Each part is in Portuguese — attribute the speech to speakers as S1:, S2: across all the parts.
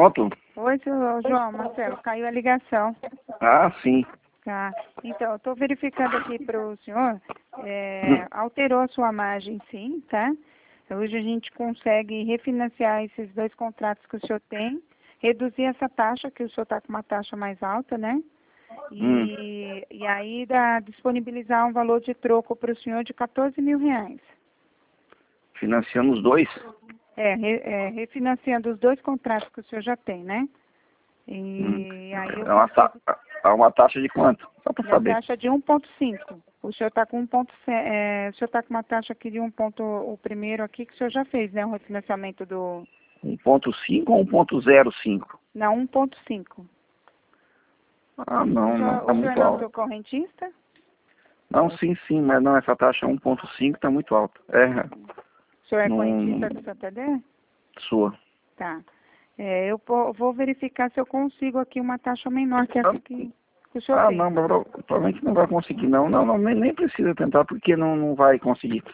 S1: pronto.
S2: Oi, seu João, Marcelo, caiu a ligação.
S1: Ah, sim.
S2: Tá. Então, eu estou verificando aqui para o senhor, alterou a sua margem, sim, tá? Hoje a gente consegue refinanciar esses dois contratos que o senhor tem, reduzir essa taxa, que o senhor está com uma taxa mais alta, né? E aí disponibilizar um valor de troco para o senhor de 14 mil reais.
S1: Financiando os dois?
S2: Refinanciando os dois contratos que o senhor já tem, né? E aí eu
S1: uma taxa de quanto? Só para saber.
S2: A taxa de 1,5. O senhor está com o senhor está com uma taxa aqui de 1 ponto, o primeiro aqui que o senhor já fez, né? Um refinanciamento do...
S1: 1,5 ou 1,05?
S2: Não, 1,5.
S1: Ah, não, não, tá
S2: O senhor
S1: muito
S2: não é
S1: alto.
S2: seu correntista?
S1: Não, sim, mas não, essa taxa 1,5 tá muito alta.
S2: O senhor é correntista do Santander?
S1: Sua.
S2: Tá. Eu vou verificar se eu consigo aqui uma taxa menor que essa que o senhor fez.
S1: Não, provavelmente não vai conseguir, não. Não, nem precisa tentar, porque não vai conseguir.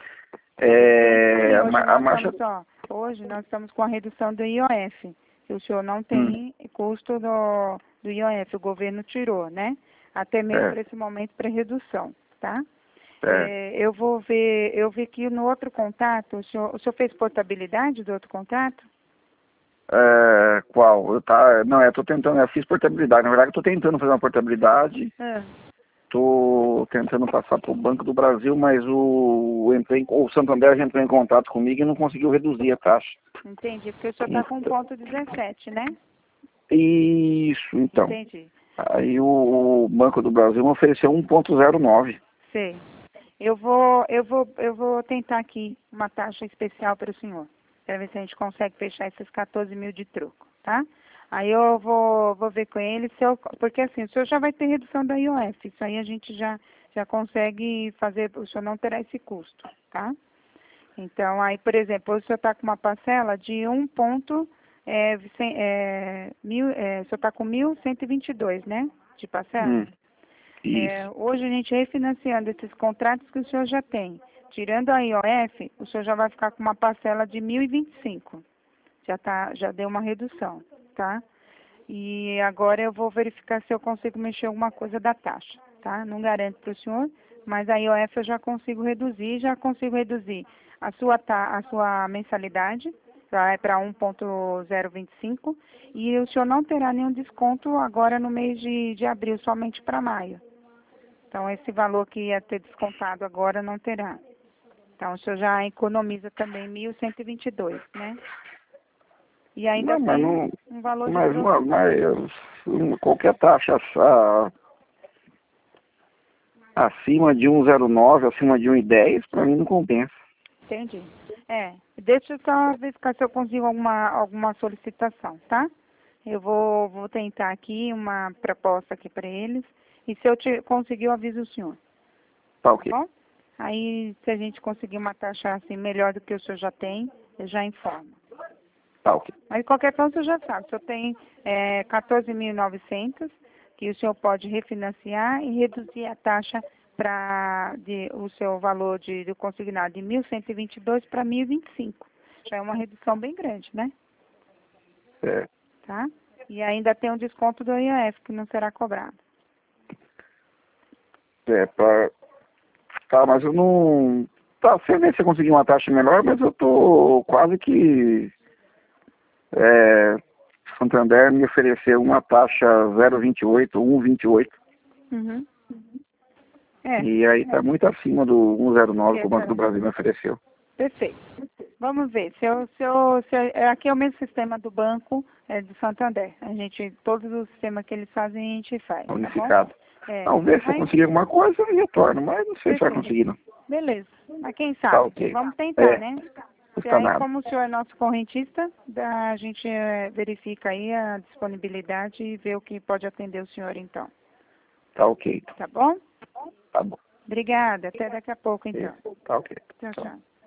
S2: Hoje nós estamos com a redução do IOF. O senhor não tem custo do IOF, o governo tirou, né? Até mesmo para esse momento para redução, tá? Eu vi aqui no outro contato, o senhor fez portabilidade do outro contrato?
S1: Qual? Eu tentando, eu fiz portabilidade. Na verdade, eu tô tentando fazer uma portabilidade. Tô tentando passar pro Banco do Brasil, mas o Santander já entrou em contato comigo e não conseguiu reduzir a taxa.
S2: Entendi, porque o senhor está com 1,17, né?
S1: Isso, então.
S2: Entendi.
S1: Aí o Banco do Brasil me ofereceu 1,09.
S2: Sei. Eu vou tentar aqui uma taxa especial para o senhor, para ver se a gente consegue fechar esses 14 mil de troco, tá? Aí eu vou ver com ele, porque assim, o senhor já vai ter redução da IOF, isso aí a gente já consegue fazer, o senhor não terá esse custo, tá? Então, aí, por exemplo, o senhor está com uma parcela de o senhor está com 1.122, né, de parcela? Hoje a gente refinanciando esses contratos que o senhor já tem, tirando a IOF, o senhor já vai ficar com uma parcela de 1.025. Já deu uma redução, tá? E agora eu vou verificar se eu consigo mexer alguma coisa da taxa, tá? Não garanto para o senhor, mas a IOF eu já consigo reduzir a sua mensalidade para 1,025 e o senhor não terá nenhum desconto agora no mês de abril, somente para maio. Então, esse valor que ia ter descontado agora não terá. Então, o senhor já economiza também 1.122, né? E ainda tem um valor de
S1: qualquer taxa acima de 1,09, acima de 1,10, para mim não compensa.
S2: Entendi. Deixa eu só verificar se eu consigo alguma solicitação, tá? Eu vou tentar aqui uma proposta aqui para eles. E se eu conseguir, eu aviso o senhor.
S1: Tá ok.
S2: Bom? Aí, se a gente conseguir uma taxa assim melhor do que o senhor já tem, eu já informo.
S1: Tá ok.
S2: Mas qualquer coisa o senhor já sabe. O senhor tem 14.900, que o senhor pode refinanciar e reduzir a taxa o seu valor do consignado de 1.122 para 1.025. Já é uma redução bem grande, né? Tá? E ainda tem um desconto do IOF, que não será cobrado.
S1: Tá, mas eu não... Tá, você vê se eu conseguir uma taxa melhor, mas eu tô quase que... Santander me ofereceu uma taxa 0,28, 1,28. E aí tá muito acima do 1,09 que o Banco do Brasil me ofereceu.
S2: Perfeito. Vamos ver. Aqui é o mesmo sistema do banco do Santander. Todos os sistemas que eles fazem, a gente faz.
S1: Unificado.
S2: Tá bom?
S1: Vamos ver se eu conseguir alguma coisa, eu retorno, mas não sei se vai conseguir, não.
S2: Beleza. Mas quem sabe?
S1: Tá, ok.
S2: Vamos tentar, né? E aí,
S1: nada.
S2: como o senhor é nosso correntista, a gente verifica aí a disponibilidade e vê o que pode atender o senhor, então.
S1: Tá ok.
S2: Tá bom?
S1: Tá bom.
S2: Obrigada. Até daqui a pouco, então.
S1: Tá ok.
S2: Tchau, tchau.